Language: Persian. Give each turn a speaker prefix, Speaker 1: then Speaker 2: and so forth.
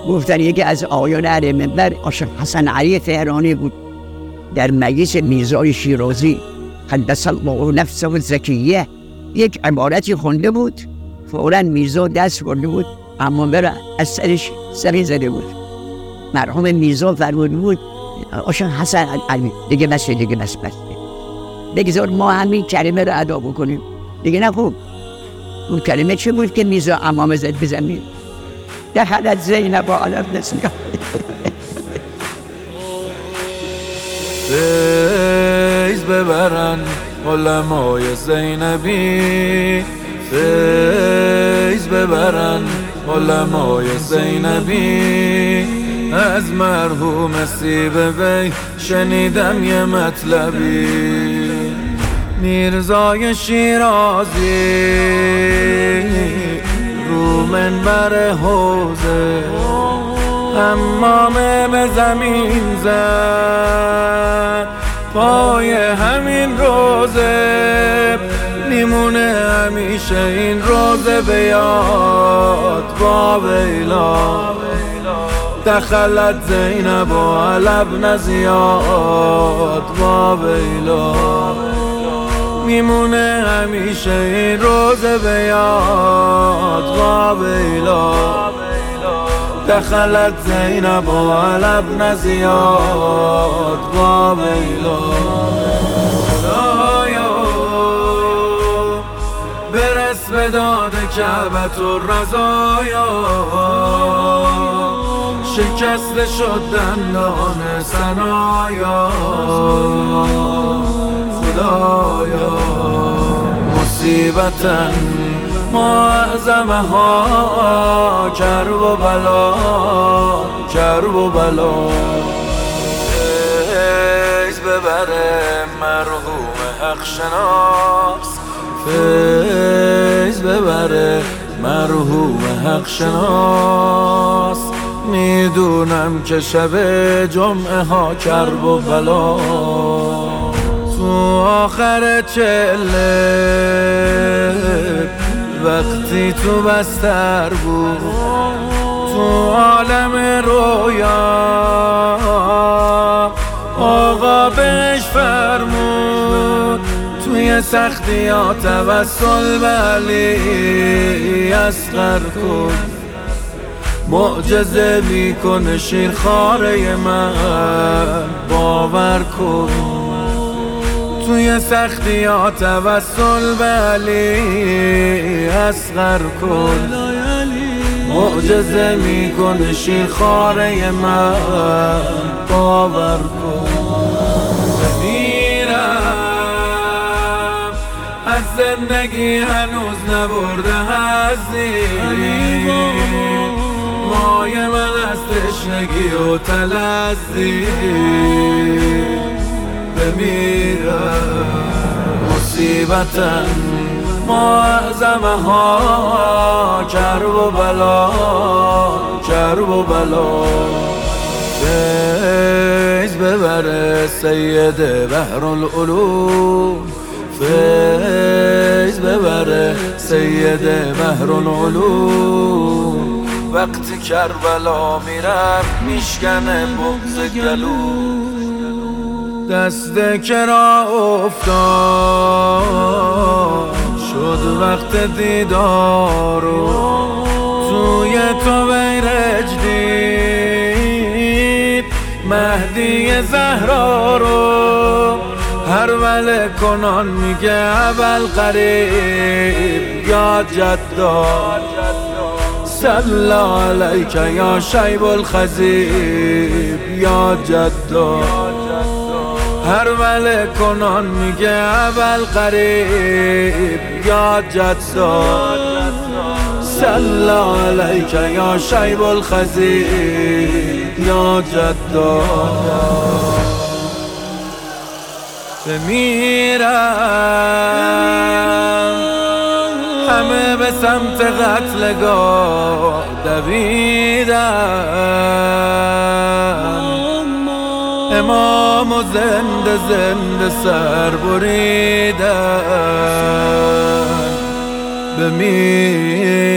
Speaker 1: گفتن یکی از آقایان اهل منبر عاشق حسن علی تهرانی بود، در مجلس میرزای شیرازی قدس الله نفسه الزکیه یک عبارتی خونده بود، فوراً میرزا دست برده بود اما برا از سرش سری زده بود. مرحوم میرزا فرموده بود عاشق حسن علی دیگه بس بگذار ما همین کلمه رو ادا بکنیم دیگه. نه خوب اون کلمه چه بود که میرزا امام زد به زمین؟ دخلت زینب و علم نسیه
Speaker 2: فیض ببرن علمای زینبی، فیض ببرن علمای زینبی. از مرحوم سیب وی شنیدم یه مطلبی، میرزای شیرازی رو منبر حوزه امامه به زمین زد، پای همین روزه میمونه همیشه این روزه به یاد. با ویلا دخلت زینب و علب زیاد، با ویلا میمونه همیشه این روزه به یاد. با ویلا دخلت زینب و علب زیاد، با ویلا. خدایا برس به داد کعبت و رضایا، شکسته شد دندان ثنایا. خدایا مصیبتن معظمه ها کرب و بلا، کرب و بلا. فیض ببره مرحوم حق شناس، فیض ببره مرحوم حق شناس. میدونم که شب جمعه ها کرب و بلا، تو آخر چله وقتی تو بستر بود، تو عالم رویا آقا بهش فرمود، توی سختی ها توسل به علی اصغر کن. معجزه میکنه شیرخواره من باور کن، توی سختی ها توسل به علی اصغر کن. معجزه میکنه شیرخواره من باور کن. بمیرم از زندگی هنوز نبرده هستی، مای من از تشنگی و تلذی. بمیرم مصیبتن معظمه ها کرب و بلا، کرب و بلا. فیض ببره سید بحر العلوم، فیض ببره سید بحر العلوم. وقتی کربلا میرم میشکنه بغض گلو، دست کرا افتاد شد وقت دیدارو، توی تو بیرج دید مهدی زهرا رو. هر وله کنان میگه اول قریب یا جداد، صلی علیک یا شیب الخزیب یا جداد. هر وله کنان میگه اول قریب یا جداد، صلی علیک یا شیب الخزیب یا جداد. بمیرم همه به سمت قتلگاه دویدن، امام و زنده زنده سر بریدن. بمیرم